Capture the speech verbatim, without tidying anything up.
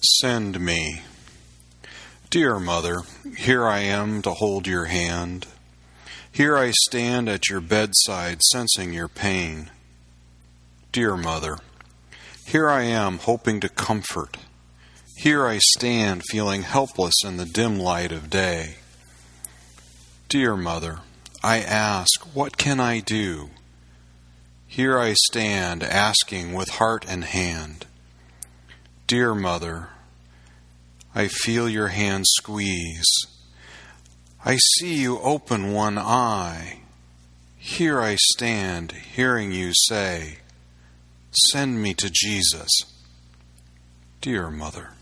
Send me. Dear Mother, here I am to hold your hand. Here I stand at your bedside, sensing your pain. Dear Mother, here I am hoping to comfort. Here I stand feeling helpless in the dim light of day. Dear Mother, I ask, what can I do? Here I stand asking with heart and hand. Dear Mother, I feel your hand squeeze. I see you open one eye. Here I stand, hearing you say, send me to Jesus. Dear Mother.